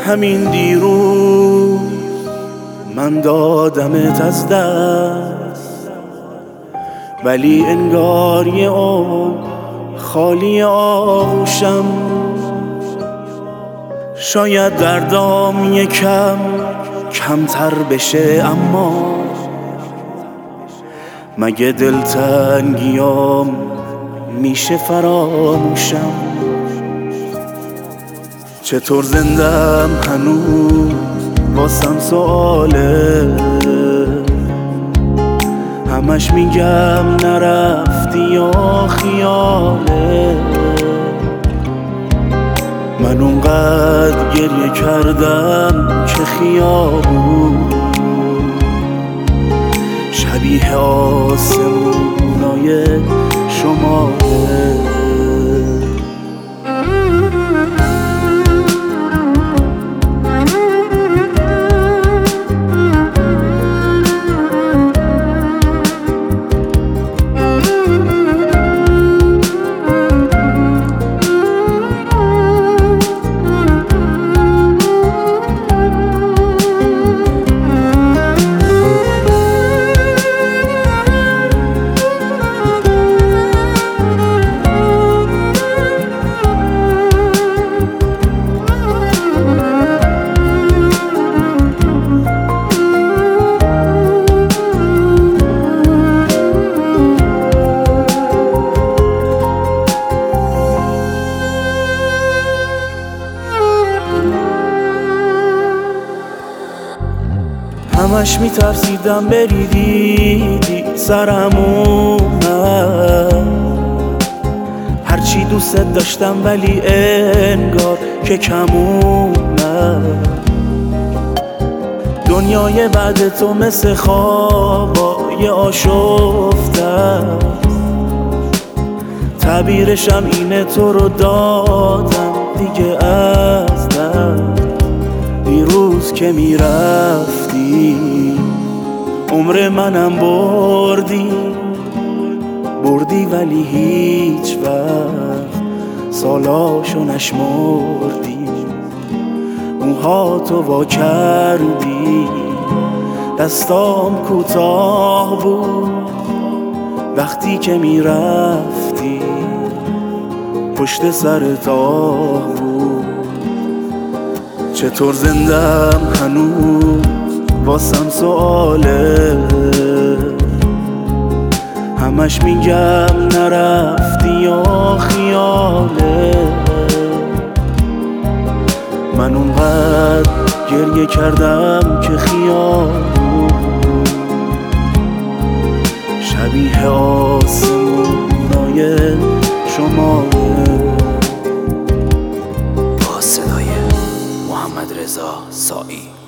همین دیروز من دادمت از دست، ولی انگار یه عمر خالی آغوشم. شاید دردام یکم کمتر بشه، اما مگه دلتنگیام میشه فراموشم؟ چطور زندم هنوز واسم سواله، همش میگم نرفتی یا خیاله. من اونقدر گریه کردم که خیابون شبیه آسمونای شماله. همش میترسیدم بری، دیدی سرمونم. هرچی دوست داشتم ولی انگار که کمونم. دنیای بعد تو مثل خوابای آشفته، تعبیرشم اینه تو رو دادم دیگه از دست. دیروز که میرفتی عمر منم بردی، ولی هیچ وقت سالاشو نشمردی. موهاتو وا کردی، دستام کوتاه بود وقتی که میرفتی، پشت سرت آه بود. چطور زندم هنوز واسم سواله، همش میگم نرفتی یا خیاله. من اونقدر گریه کردم که خیال بود شبیه آسمونای شماله. با صدای محمد رضا سائی.